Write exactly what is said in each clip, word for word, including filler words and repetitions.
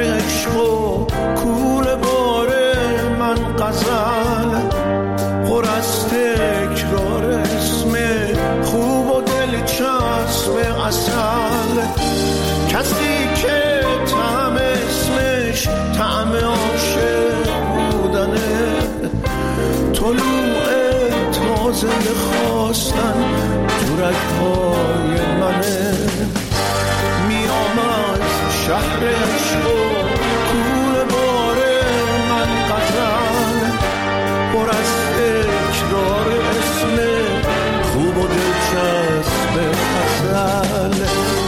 عشق و کوره باره من غزل پر از تکرار اسم خوب و دلچسب اصل کسی که طعم اسمش طعم عاشق بودنه طلوع تازه خواستن تو رگ‌های منه میام از شهر عشق و کوره باره من غزل پر از تکرار اسم خوب و دلچسب اصل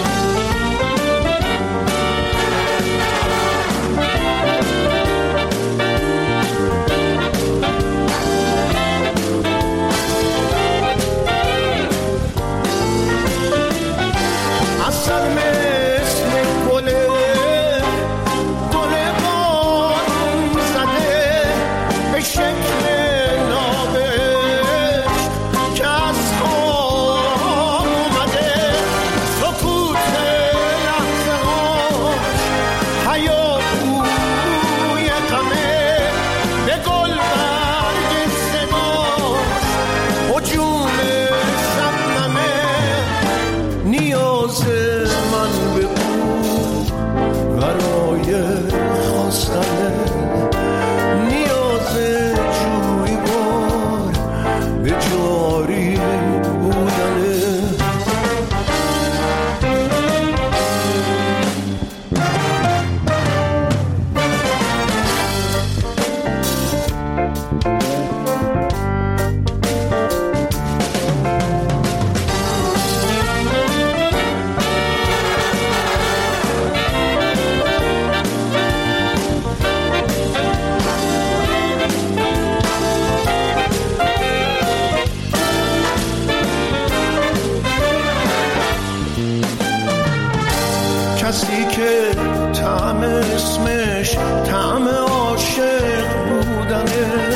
کسی که طعم اسمش طعم عاشق بودنه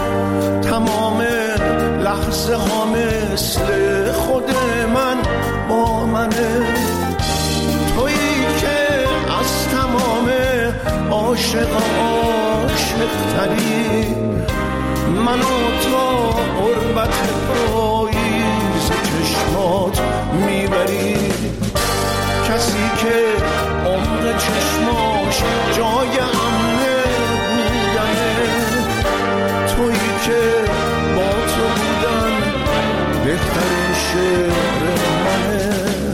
تمام لحظه ها مثل خود من با منه تویی که از تمام عاشق عاشق تری منو تا قربت پاییز چشمات میبری کسی که عمق چشماش جای امنه بودنه تویی که با تو بودن بهترین شعر منه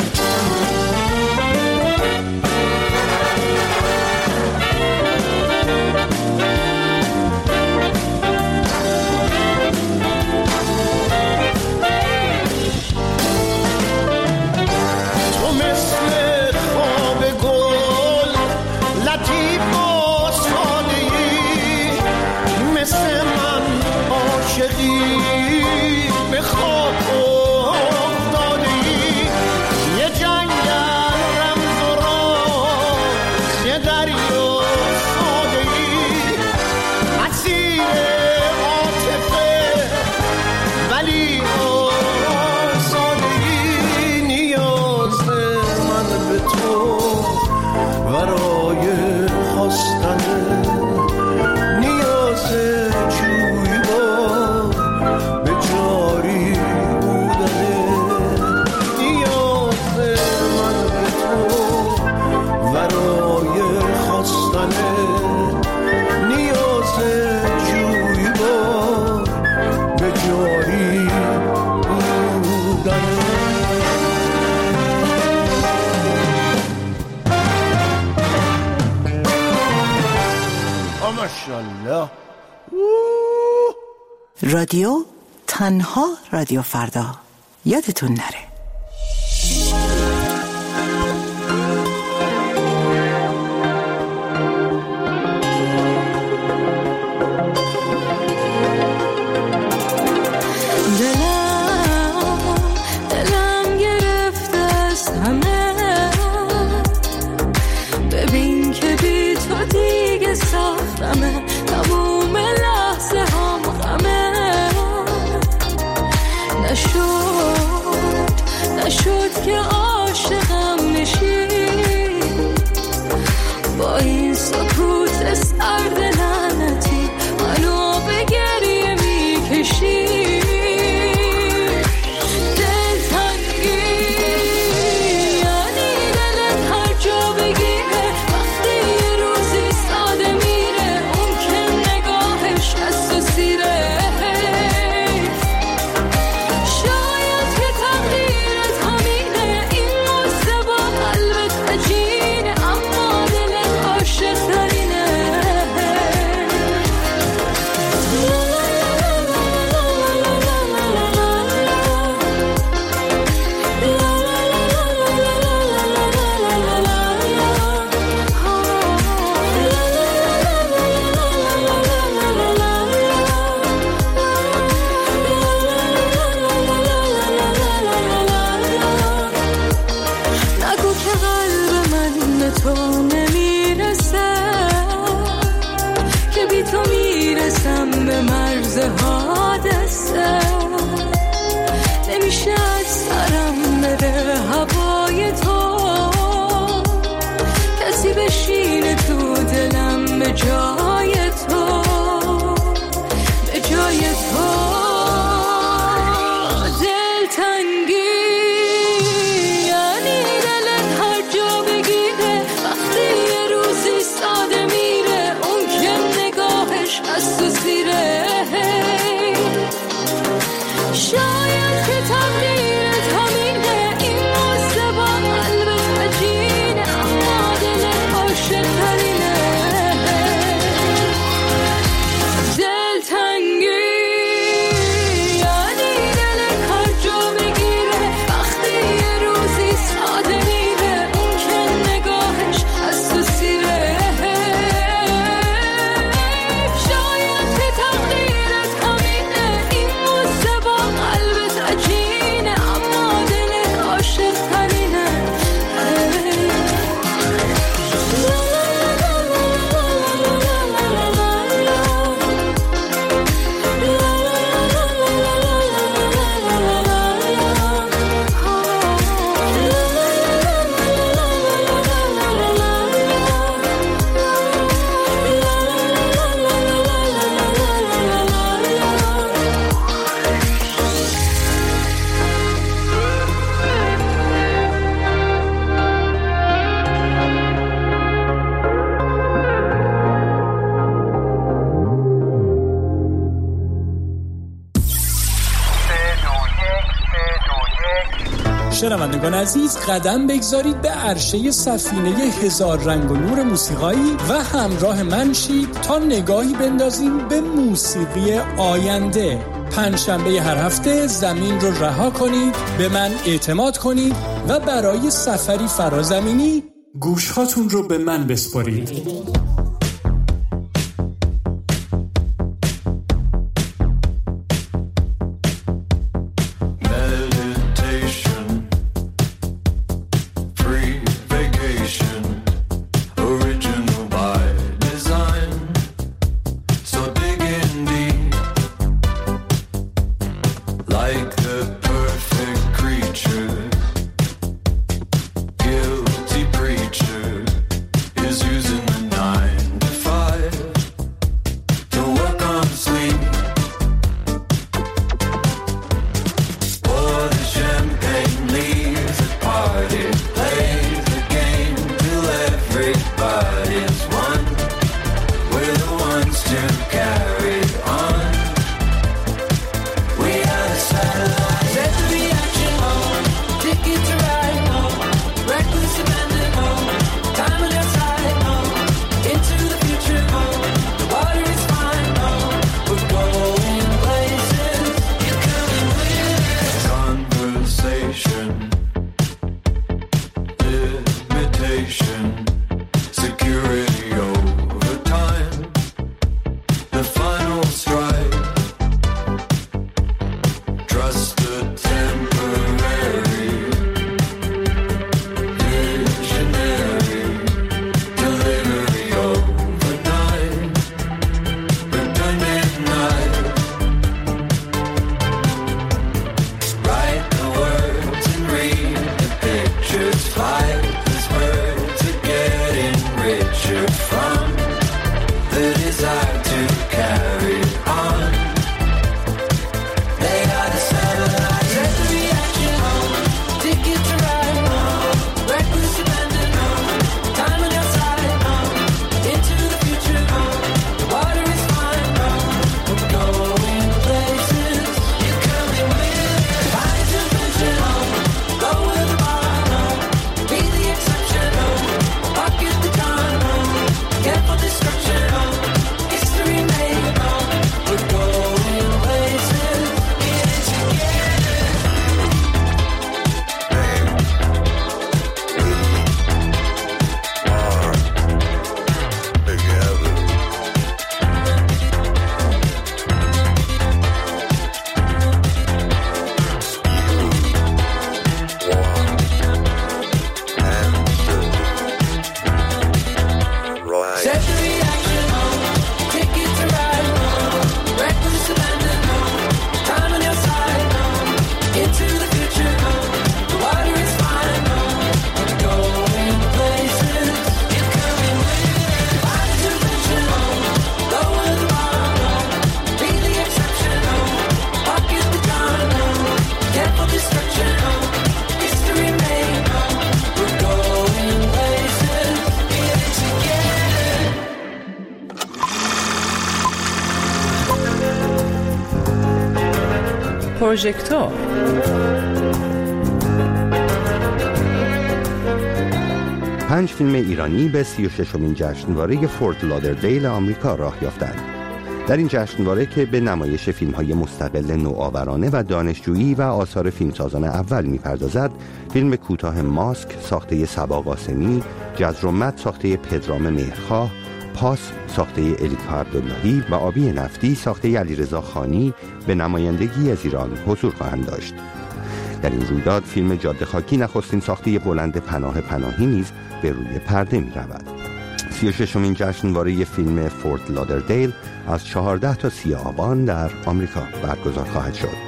رادیو تنها رادیو فردا یادتون نره. نشد که سکوت سرد لعنتی منو به گریه میکشی. شنوندگان عزیز، قدم بگذارید به عرشه سفینه هزار رنگ و نور موسیقایی و همراه من شید تا نگاهی بندازیم به موسیقی آینده. پنجشنبه هر هفته زمین رو رها کنید، به من اعتماد کنید و برای سفری فرازمینی گوشهاتون رو به من بسپارید. Guilty preacher is using the knife. پروژکتور. پنج فیلم ایرانی به سی و ششمین جشنواره فورت لادردیل آمریکا راه یافتند. در این جشنواره که به نمایش فیلم‌های مستقل نوآورانه و دانشجویی و آثار فیلمسازان اول می‌پردازد، فیلم کوتاه ماسک ساخته صبا قاسمی، جزرومت ساخته پدرام مهرخواه، پاس ساخته الیکا عبداللهی و آبی نفتی ساخته علیرضا خانی به نمایندگی از ایران حضور خواهند داشت. در این رویداد فیلم جاده خاکی نخستین ساخته بلند پناه پناهی نیز به روی پرده می رود. سی و ششمین جشنواره فیلم فورت لادردیل از چهارده تا سی آبان در آمریکا برگزار خواهد شد.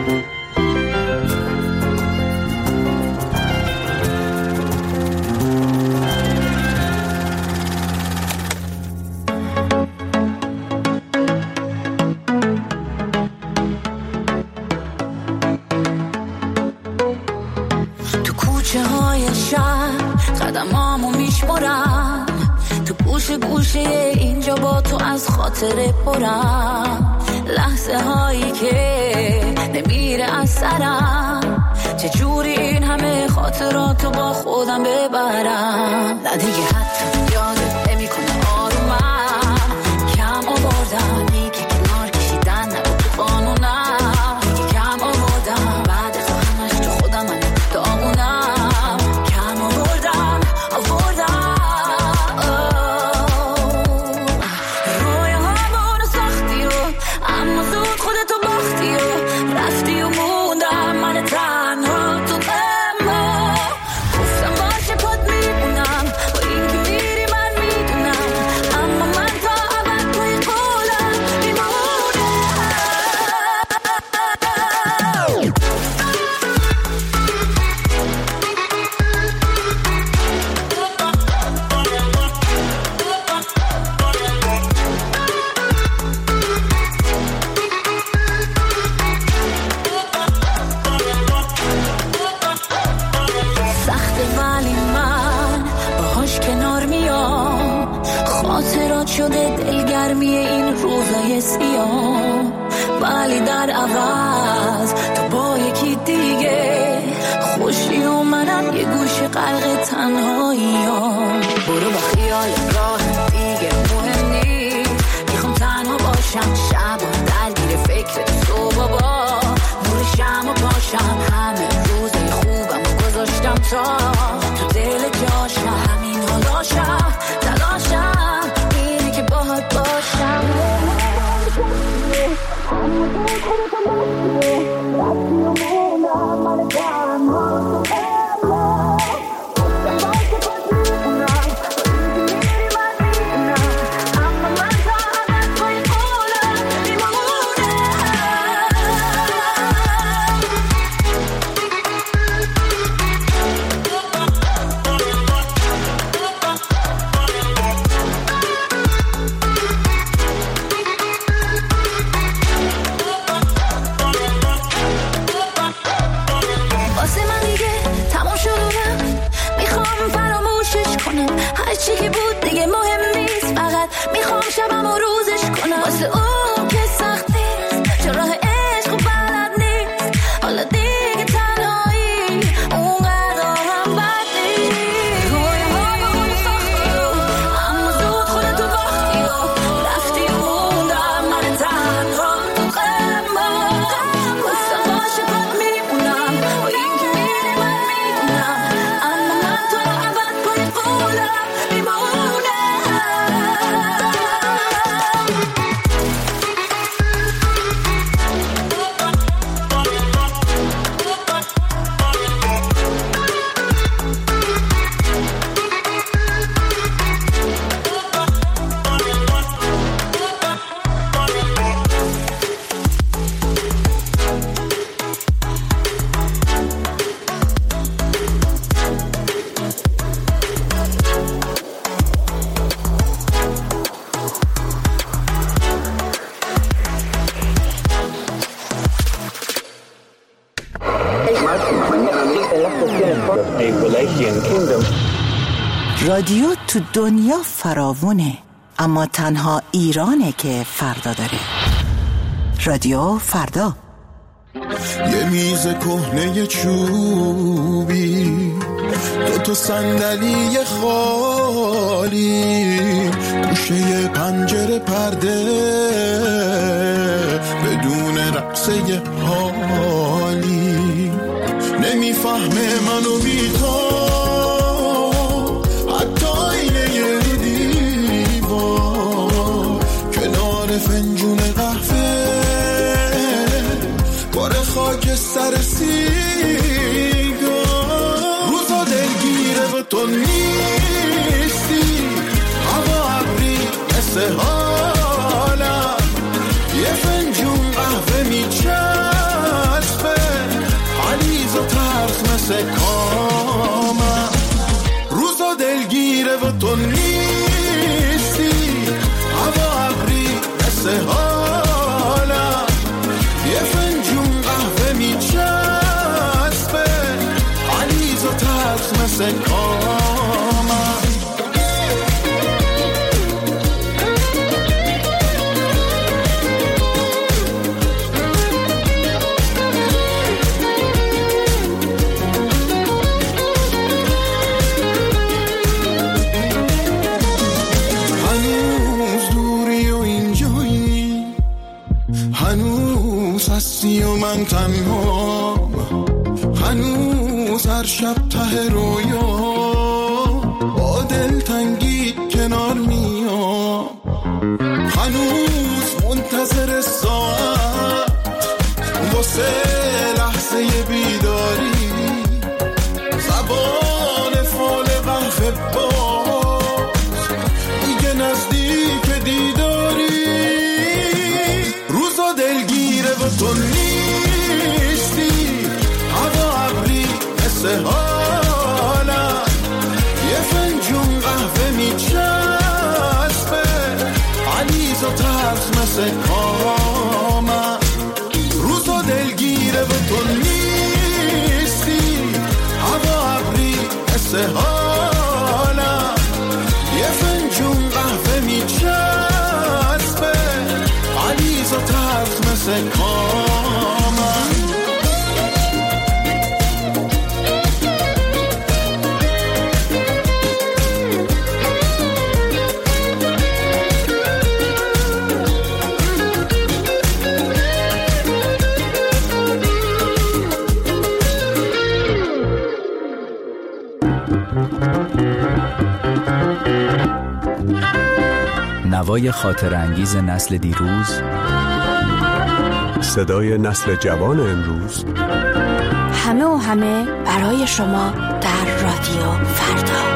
اینجا با تو از خاطر پرم، لحظه هایی که نمیره از سرم، چجوری این همه خاطراتو با خودم ببرم. نه دیگه حتی یادت نمی کنه آرومم، کم آوردم یکی کنار کشیدن نبود تو قانونم، کم آوردم بعد از همش تو خودم من دامونم، کم آوردم آوردم شده دلگرمی این روزای سیاه، ولی در عوض تو با یکی دیگه خوشی و منم یه گوشه غرق تنهایی ها. برو با خیال راه دیگه مهم نیست، میخوام تنها باشم شب و درگیر فکر تو بابا، نور شم و پاشم همه روزای خوبم و گذاشتم تا تو دل جاشم، همین حالاشم تلاشم باهات باشم. هرچی که بود دیگه مهم نیست، فقط میخوام شبم و روزش کنم واسه اون که سخت نیست، چون راه عشق و بلد نیست، حالا دیگه تنهایی اونقدر هم بد نیست. روی ما با اون ساختی اما زود خودتو باختی و رفتی و موندم من تنها تو غمم، واسه باشه پات میمونم و این که میری من میدونم، اما من تو رو عبد پای قولم رادیو تو دنیا فراوونه، اما تنها ایرانه که فردا داره. رادیو فردا. یه میز کهنه چوبی، دو تا صندلی خالی، گوشه پنجره پرده بدون رقصه حالی. نمیفهمه منو بی تو، حتی اینه دیوار کنار فنجون قهوه، باره خاک سر سیگار. روزا دلگیره و تو نیستی، هوا ابری مثل حالم، یه فنجون قهوه میچسبه، علیز و ترس مثل کامم. روزا دلگیره و تو نیستی، هوا ابری مثل حالم، یه فنجون قهوه میچسبه، علیز و ترس مثل کامم. هستی و من تنها، هنوز هر شب ته رویا با دلتنگی کنار میام، هنوز منتظر ساعت واسه لحظه بیداری، زبان فال قهوه باز میگه نزدیک دیداری. روزا دلگیره و تو نیستی، هوا ابری مثل حالم، یه فنجون قهوه میچسبه، علیز و ترس مثل کامم. روزا دلگیره و تو نیستی، هوا ابری مثل حالم، یه فنجون قهوه میچسبه، علیز و ترس مثل کامم. نوای خاطر انگیز نسل دیروز، صدای نسل جوان امروز، همه و همه برای شما در رادیو فردا.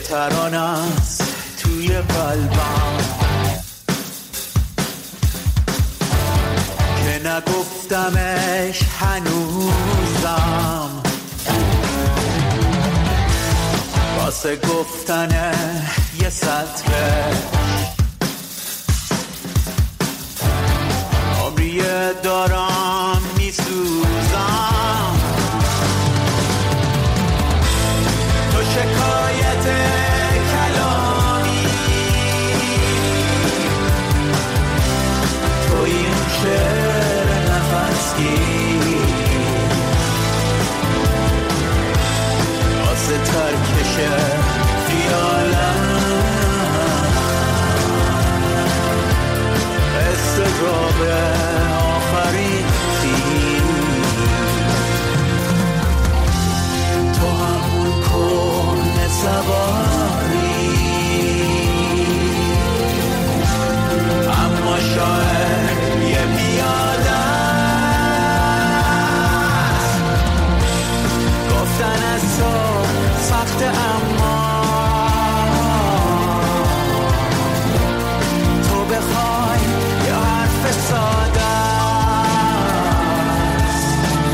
ترانه است توی قلبم که نگفتمش هنوزم، واسه گفتن یه سطره عمریه دارم میسوزم. تو شکایت کلامی، تو این شعر نفسگیر واسه ترکش خیالم استراب آخرین تیر. تو همون کن سواری، اما شاید یه پیاده است. گفتن از تو سخت اما تو بخوای یه حرف ساده است.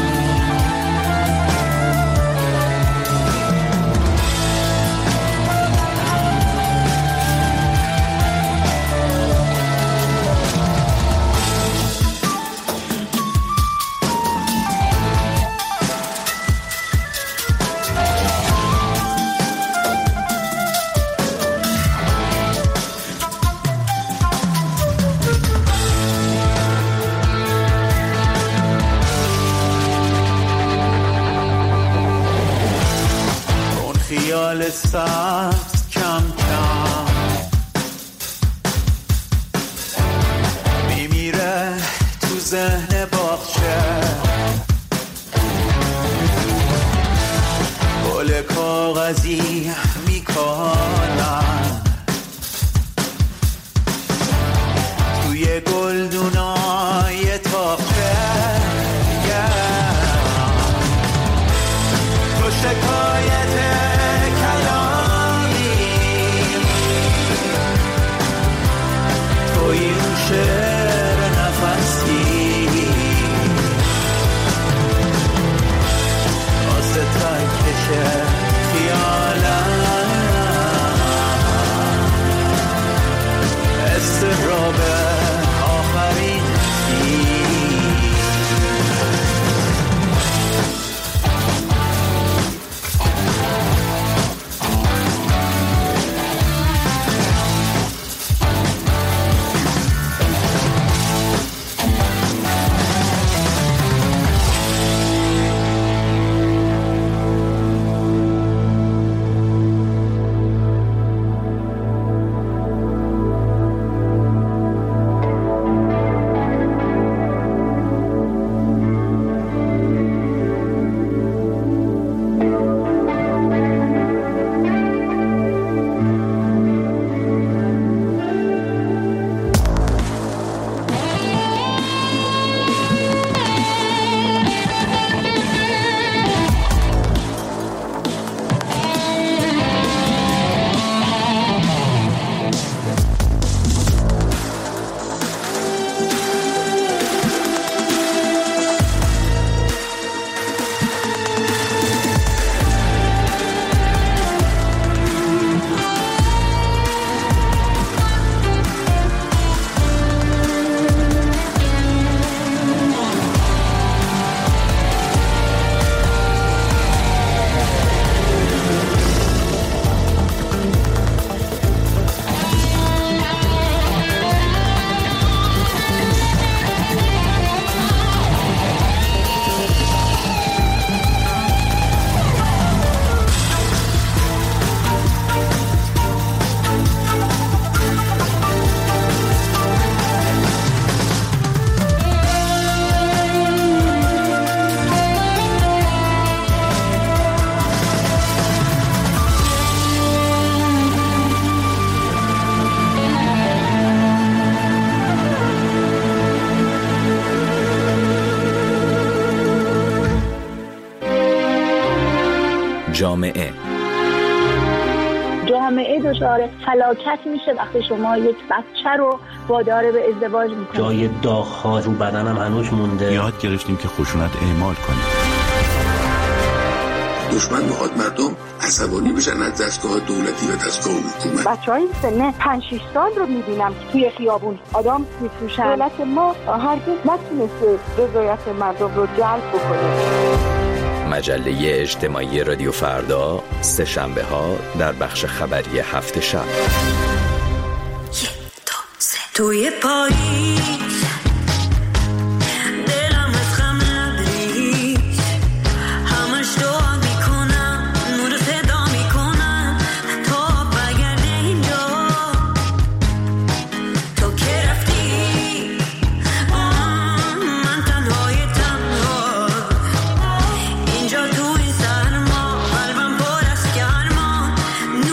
خیال سخت کم کم میمیره تو ذهن باغچه، گل کاغذی میکنن توی گلدونای تاقچه. تو شکایت این شعر نفسی واسه ترکش خیالم استراب آخرین جامعه جامعه دچار فلاکت میشه وقتی شما یک بچه رو وادار به ازدواج میکنید. جای داغ‌ها رو بدنم هنوز مونده. یاد گرفتیم که خشونت اعمال کنیم. دشمن میخواد مردم عصبانی بشن از دستگاه دولتی و دستگاه حکومت. بچهای سن پنج شش سال رو میبینم توی خیابون آدم میفروشن. دولت ما هرگز نتونسته رضایت مردم رو جلب بکنه. مجله اجتماعی رادیو فردا سه شنبه ها در بخش خبری هفت شب. یک دو سه توی پاییز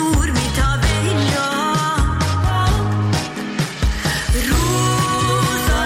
روزا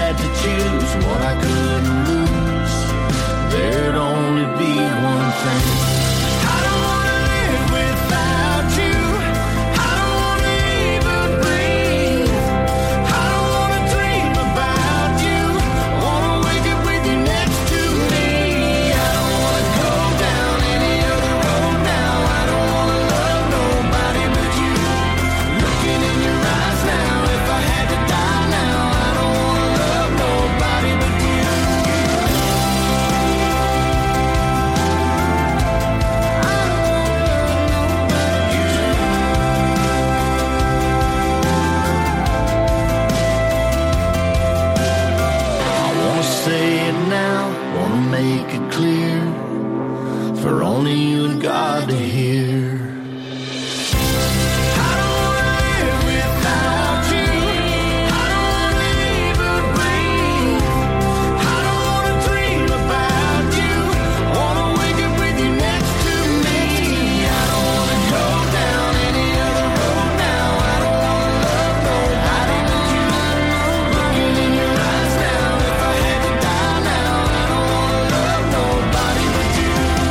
had to choose what I couldn't lose, there'd only be one thing. I don't wanna live without you. I don't wanna even breathe. I don't wanna dream about you. I wanna wake up with you next to me. I don't wanna go down any other road now. I don't wanna love nobody but you. Looking in your eyes now, if I had to die now, I don't wanna love nobody but you. Say it now, wanna make it clear for only you and God to hear. I don't wanna live without you. I don't wanna even breathe. I don't wanna dream about you. I wanna wake up with you next to me. I don't wanna go down any other road now. I don't wanna love nobody but you. Looking in your eyes now, if I had to die now, I don't wanna love nobody but you.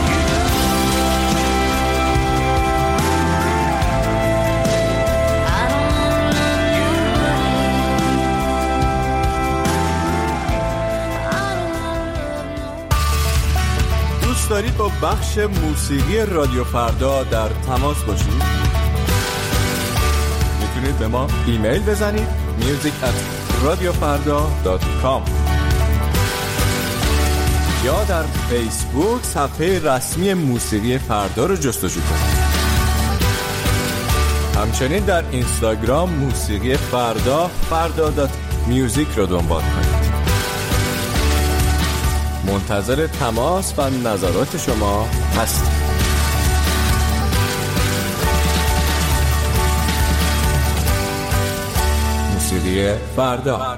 دوست دارید با بخش موسیقی رادیو فردا در تماس باشید؟ میتونید به ما ایمیل بزنید music at radiofarda dot com یا در فیسبوک صفحه رسمی موسیقی فردا رو جستجو کنید. همچنین در اینستاگرام موسیقی فردا فردا دات میوزیک رو دنبال کنید. منتظر تماس و نظرات شما هستیم. موسیقی فردا.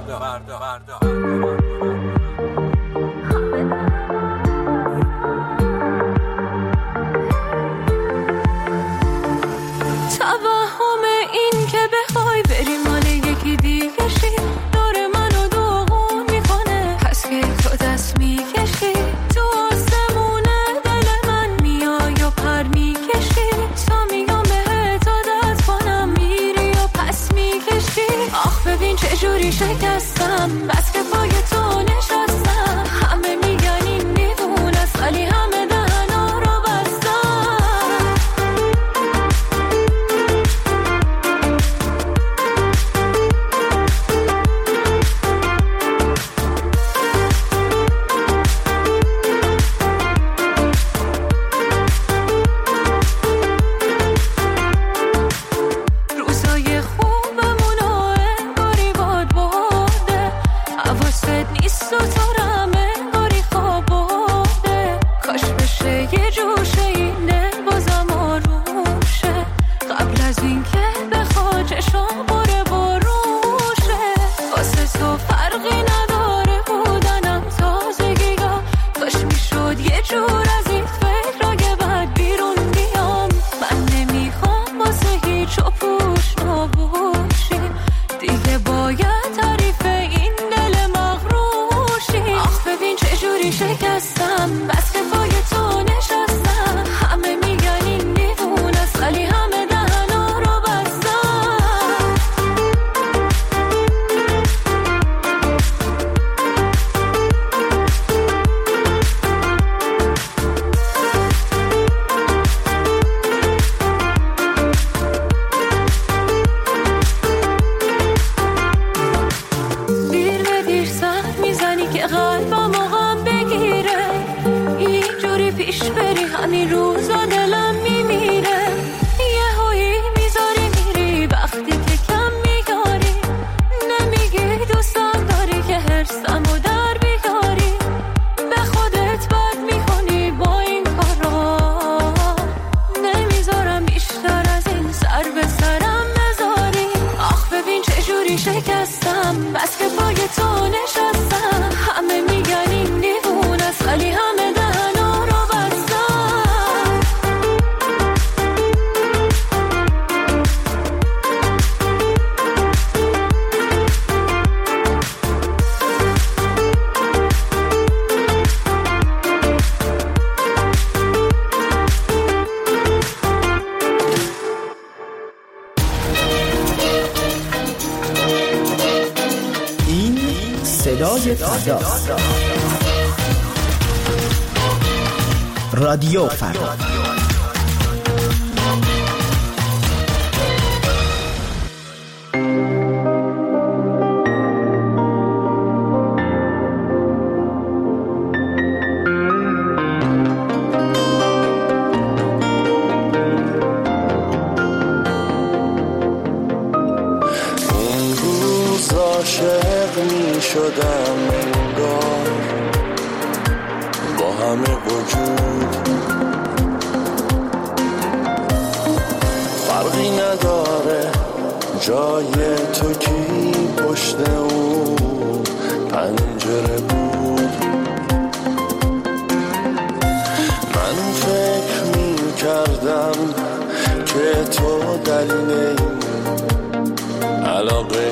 توهم این که بخوای بری مال یکی دیگه شی، دور منو داغون میکنه. پس که تو دست میکشی تو آسمونه، دل من میای و پر میکشی. تا میگم بهت عادت کنم، میری و پس میکشی. آخ ببین چجوری شکستم، بس که پای تو نشستم. همه میگن این دیوونه است، ولی همه دهنا رو بستم. روزای خوبمونو انگاری باد برده، حواست نیست و تو رو انگاری خواب برده. کاش بشه یه جوشه این دل بازم آروشه، قبل از این که بخواد چشم بره بروشه. واسه تو فرقی نداره بودنم تازگیگا، کاش میشد یه جور از این فکرای بد بیرون بیام. من نمیخوام واسه هیچ و پوش نباشیم، دیگه باید تعریف این دل مغروشی. آخ ببین چجوری شکستم، بس که پای تو نشستم. همه میگن این دیوونه است، ولی همه دهنا رو بستم. فردا. رادیو فردا. عاشق می شدم انگار با همه وجود، فرقی نداره جای تو کی پشت اون پنجره بود. من فکر می کردم که تو دلیل علاقه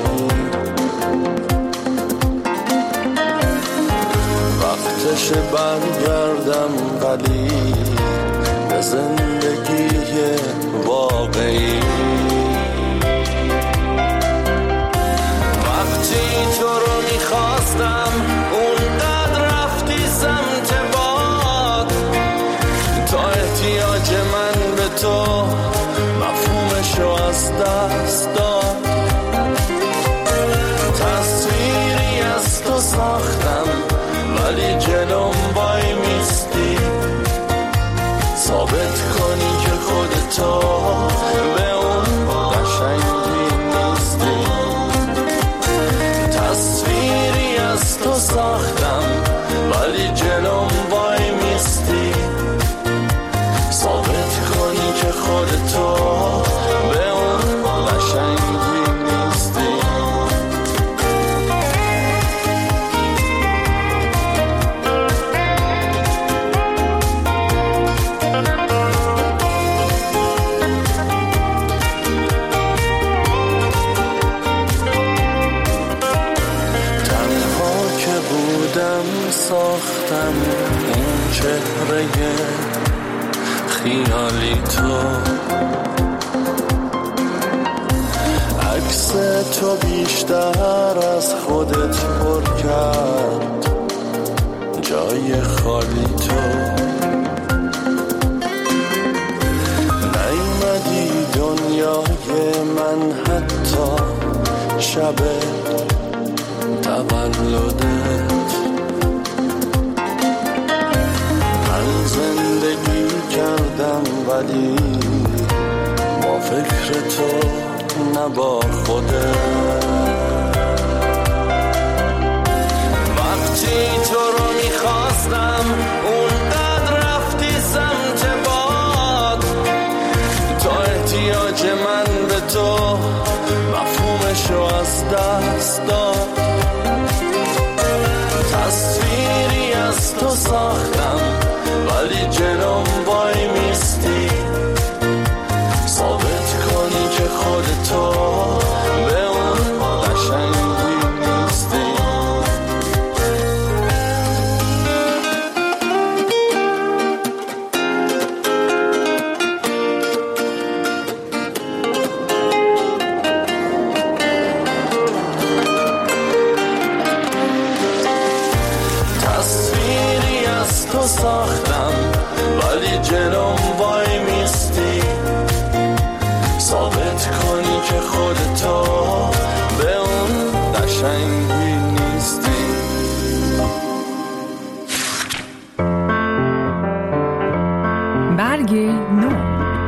وقتش برگردم ولی به زندگی واقعی. وقتی تو رو میخواستم اونقدر رفتی سمت باد، تا احتیاج من به تو مفهومشو از دست داد. تصویری از تو ساختم ولی جلوم وای میستی، ثابت کنی که خودتو به اون قشنگی نیستی. تصویری از تو ساختم ولی جلوم وای میستی، ثابت کنی که خودتو به اون قشنگی نیستی. ساختم اون چهره خیالی تو، عکس تو بیشتر از خودت پر کرد جای خالی تو. نیومدی دنیای من حتی شب تولدت. زندگی کردم ولی با فکر تو نه با خودت. وقتی تو رو میخواستم اونقدر رفتی سمت باد، تا احتیاج من به تو مفهومشو از دست داد. تصویری از تو ساختم ولی جلوم وای میستی، ثابت کنی که خودتو به اون قشنگی نیستی. تصویری از تو ساختم ولی جلوم وای میستی، ثابت کنی که خودتو به اون قشنگی نیستی. برگ نو.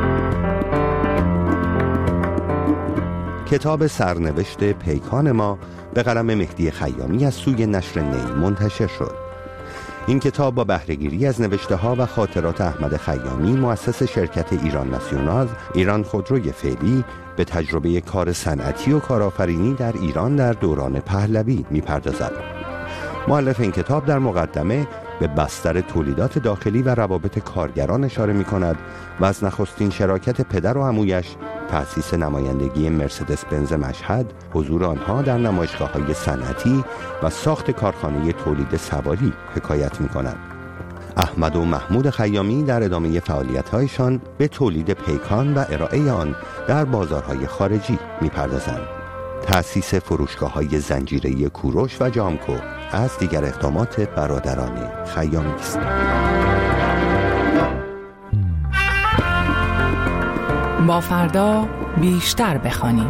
کتاب سرنوشت پیکان ما به قلم مهدی خیامی از سوی نشر نیل منتشر شد. این کتاب با بهره‌گیری از نوشته‌ها و خاطرات احمد خیامی، مؤسس شرکت ایران ناسیونال، ایران خودروی فعلی، به تجربه کار صنعتی و کارآفرینی در ایران در دوران پهلوی می‌پردازد. مؤلف این کتاب در مقدمه به بستر تولیدات داخلی و روابط کارگران اشاره می‌کند و از نخستین شراکت پدر و عمویش، تأسیس نمایندگی مرسدس بنز مشهد، حضور آنها در نمایشگاه‌های صنعتی و ساخت کارخانه تولید سواری حکایت می‌کند. احمد و محمود خیامی در ادامه فعالیت‌هایشان به تولید پیکان و ارائه آن در بازارهای خارجی می‌پردازند. تأسیس فروشگاه‌های زنجیره‌ای کوروش و جامکو از دیگر اقدامات برادران خیامی است. با فردا بیشتر بخوانیم.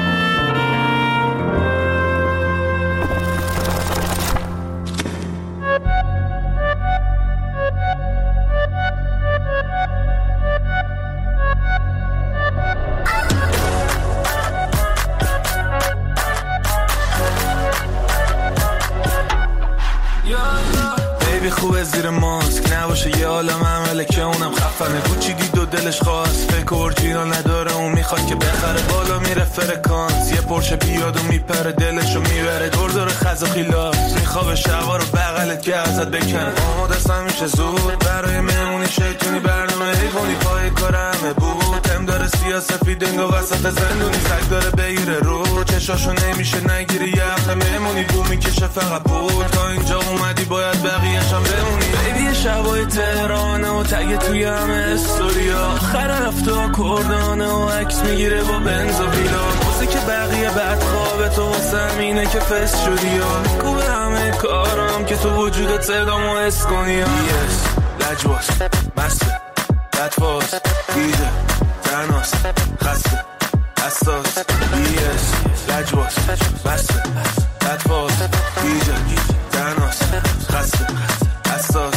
خوبه زیر ماسک نباشه یه عالم عمله که اونم خفنه کوچی دید و دلش خواست فکر اورجینال نداره اون میخواد که بخره بالا میره فرکانس یه پرشه بیاد و میپره دلشو میبره دور دور خز و خیلاس میخوابه شبا رو بغلت که ازت بکنه آماده است همیشه زود برای مهمونی شیطونی برنامه حیوانی پای کار همه بود هم داره سیاسفید انگا وسط زندونی سگ داره بگیره رو چشاشو نمیشه نگیری یه هفته مهمونی بو میکشه فقط بود تا اینجا اومدی باید بقیه‌شم بمونی بیبی شبای تهرانه و تگ توی همه استوریا آخر هفته کردانه و عکس میگیره با بنز و ویلا واسه که بقیه بعد خوابه تو واسه همینه که فست شدی یا میگو همه کارم که تو وجودت صدامو حس کنی یس لجباز مسته بدفاز دیده تناس خسته اساس یس لجباز مسته بدفاز دیده تناس خسته اساس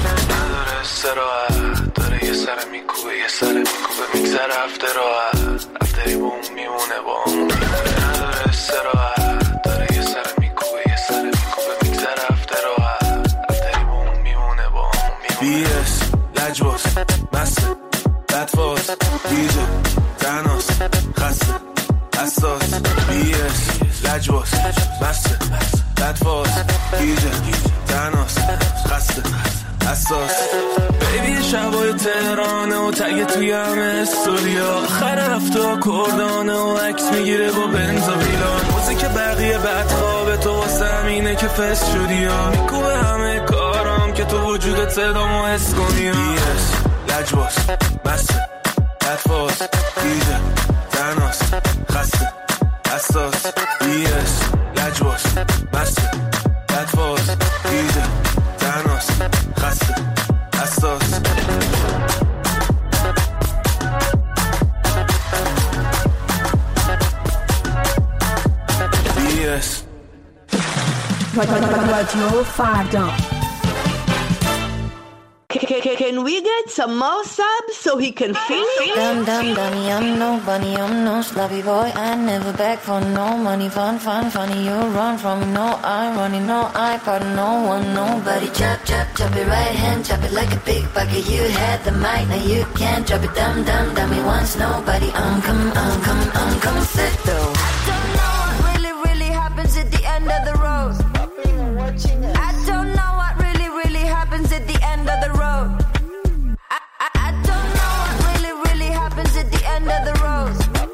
نداره استراحت داره یه سر میکوبه یه سر میکوبه میگذره هفته راحت هفتری با اون میمونه با اون نداره استراحت داره یه سر میکوبه یه سر میکوبه میگذره هفته راحت هفتری با اون میمونه با اون میمونه بی اس لجباز مسته بدفاز دیجه تناس خسته اساس بی اس لجباز مسته بدفاز دیجه تناس خسته اساس بیبی شبای تهرانه و تگ توی همه استوریا آخر هفته کردانه و عکس میگیره با بنز و ویلان واسه که بقیه بعد خوابه تو واسه همینه که فست شدی یا میکوبه همه کارم که تو وجودت صدامو حس کنی بی اس لجباز مسته بدفاز دیجه تناس خسته اساس بی اس لجباز مسته بدفاز دیجه تناس خسته اساس بی اس رادیو فردا. Can we get some more subs so he can finish? Dum dum dummy, I'm no bunny, I'm no sloppy boy. I never beg for no money. Fun, fun, funny. You run from me, no I running, no I pardon no one, nobody. Chop, chop, chop it right hand, chop it like a big bucket. You had the mic, now you can't drop it. Dum dum dummy, once nobody. I'm coming, I'm coming, I'm coming. Sit though. I don't know what really, really happens at the end of the road. I don't know what really, really happens at the end of the road. I, I, I don't know what really, really happens at the end of the road.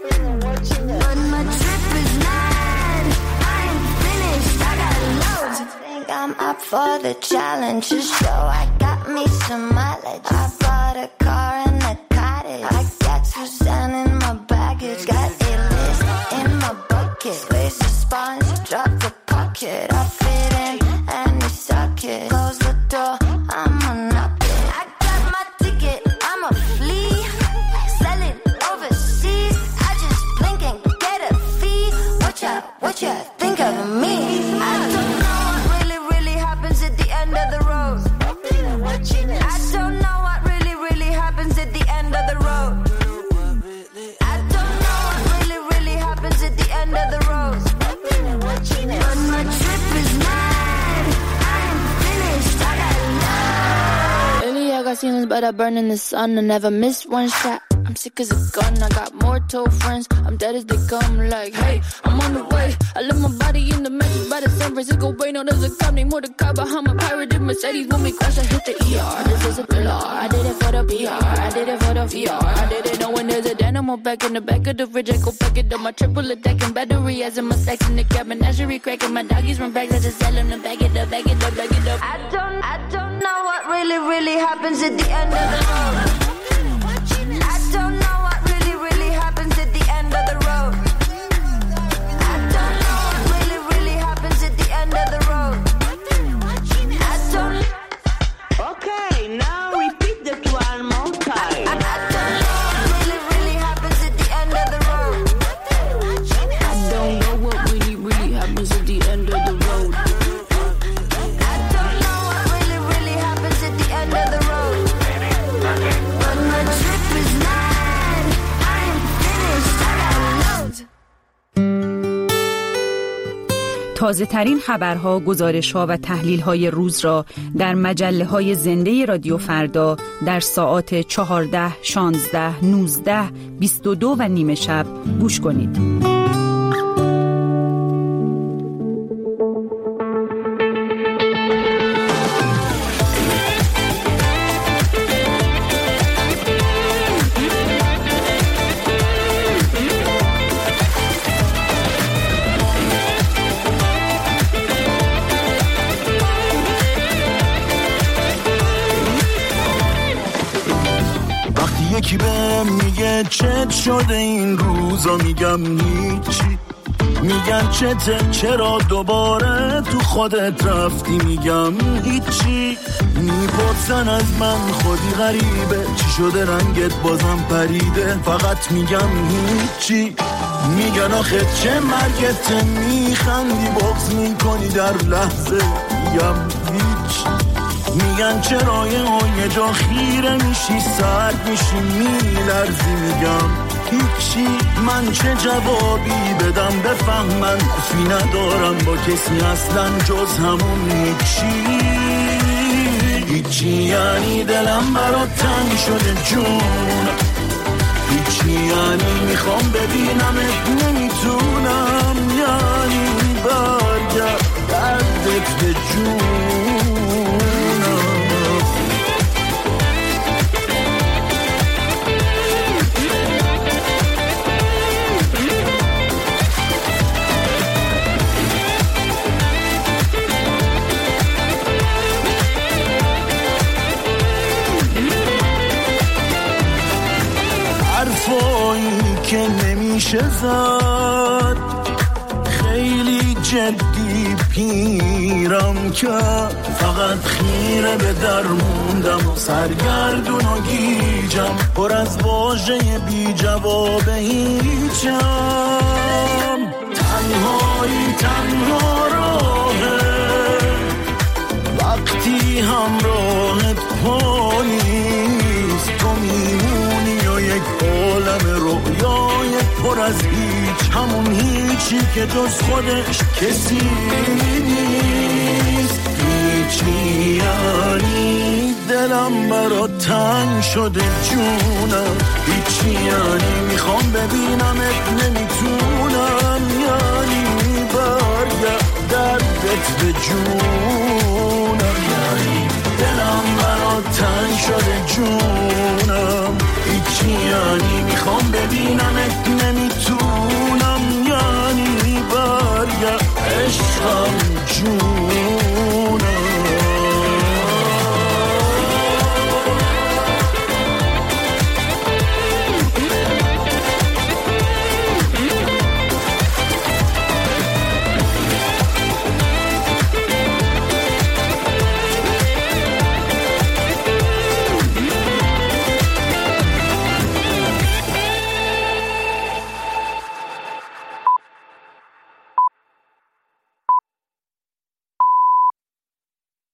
But my trip is mad. I ain't finished. I got loads. I think I'm up for the challenge. Just show I got me some mileage. I bought a car and a cottage. I got Suzanne in my baggage. Got a list in my bucket. Squeeze the sponge, drop the pocket. I fit in any socket. Close the door, I'ma knock it. I got my ticket, I'm a flea. Sell it overseas. I just blink and get a fee. Watch out, what you think of me? I don't know what really, really happens at the end of the road. I don't know what really, really happens at the end of the road. I don't know what really, really happens at the end of the road. But my trip is mad. I ain't finished. I got love. Lately I got ceilings, but I burn in the sun. I never miss one shot. I'm sick as a gun. I got more toe friends. I'm dead as they come. Like, hey, I'm on the way. I left my body in the mattress by the San Francisco Bay. No, there's a cop named Mordecai behind my pirated Mercedes. When we crash, I hit the E R. This is a thriller. I did it for the P R. I did it for the V R. I did it knowing there's a dynamo back in the back of the fridge. I go pack it up. My triple attacking battery as in my stacks in the cabin. Menagerie cracking. My doggies run back. I just tell them to back it up, back it up, back it up. I don't, I don't know what really, really happens at the end of the road. I don't know what really, really happens at the end of the road. I don't know what really, really happens at the end of the road. تازه ترین خبرها، گزارشها و تحلیل‌های روز را در مجله‌های زنده رادیو فردا در ساعات چهارده، شانزده، نوزده، بیست و دو و نیمه شب گوش کنید. یکی بهم میگه چت شده این روزا، میگم هیچی. میگن چته، چرا دوباره تو خودت رفتی، میگم هیچی. میپرسن از من خودی غریبه، چی شده رنگت بازم پریده، فقط میگم هیچی. میگن آخه چه مرگته، میخندی بغض میکنی در لحظه، میگم هیچ. میگن چرا یه جا خیره میشی، سرد میشی، میلرزی، میگم هیچی. من چه جوابی بدم بفهمن، فی ندارم با کسی اصلا جز همون هیچی. هیچی یعنی دلم برات تنگ شده جون، هیچی یعنی میخوام ببینمت نمیتونم، یعنی برگرد دردت به جون. حرفایی که نمیشه زد، خیلی جدی پیرم که فقط خیره به در موندم و سرگردون و گیجم، پر از واژه بی جواب هیچم. تنهایی تنها راهه وقتی همراهت پا نیست، تو میمونی و یک عالم رویای پر از هیچ، همون هیچی که جز خودش کسی نیست. هیچی یعنی دلم برات تنگ شده جونم، هیچی یعنی میخوام ببینمت نمیتونم، یعنی برگرد دردت به جونم. یعنی دلم برات تنگ شده جونم، هیچی یعنی میخوام ببینمت نمیتونم، یعنی برگرد عشقم